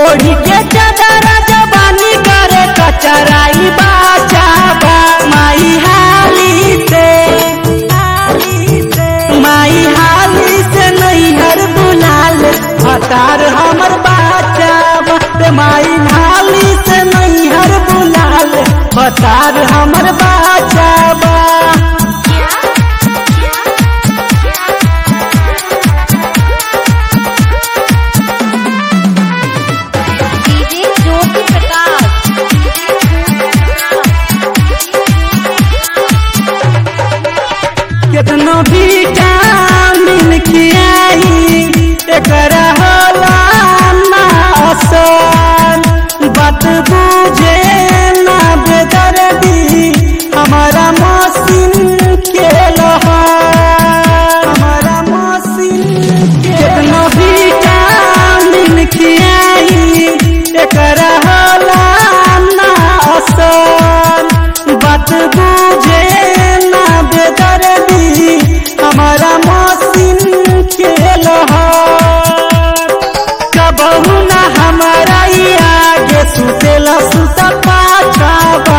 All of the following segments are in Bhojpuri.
ओढ़ी के चादर जवानी करे कचराई बाचाबा माई हाली से नैहर बुलाल भतार हमर बाचाबा माई हाली से नैहर बुलाल भतार हमर बाचाबा। कितनो विटामिन खियाई एकरा होला ना असर बात बुझे ना बेदर्दी हमारा मौसिन के हमारा मौसिन कितनो विटामिन खियाई एकरा होला ना असर बात बुझे ना बेदर्दी हमारा मौसिन खेल कबहू न हमारा आगे सुतेला सुत पाछाबा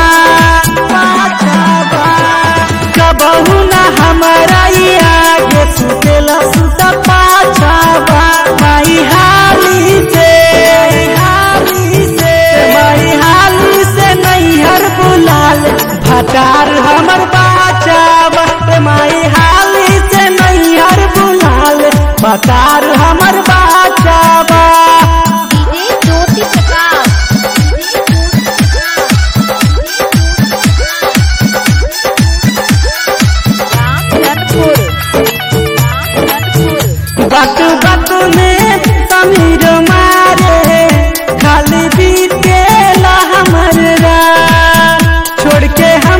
कबहू न हमारा आगे सुतेला सुत पाछाबा माई हाली से नैहर बुलाल भतार हमर बाचाबा माई हाली से नैहर बुलाल भतार हमर बाचाबा। बात बात में समीर मारे खाली बीतेला हमर रात छोड़ के हम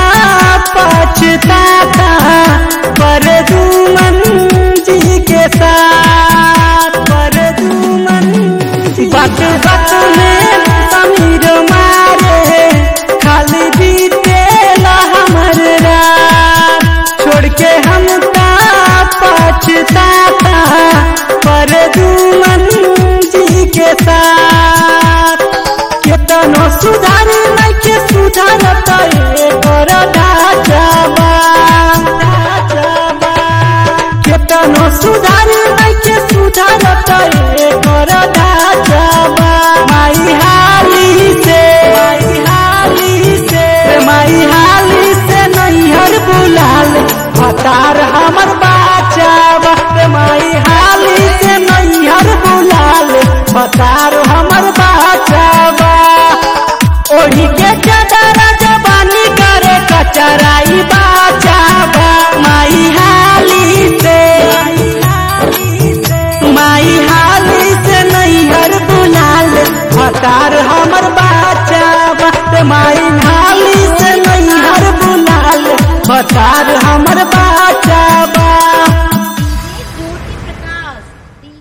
पछताता पर दुमन जी के साथ पर दुमन जी बात बात में समीर मारे खाली बीतेला हमर रात छोड़ के हम पछताता पर दुमन जी के साथ केतनो सुधार नहीं के सुधारता एकर ढांचाबा केतनो सुधार नहीं के सुधारता एकर ढांचाबा माई हाली से नैहर बुलाल भतार हमर बाचाबा माई हाली से नैहर बुलाल भतार हम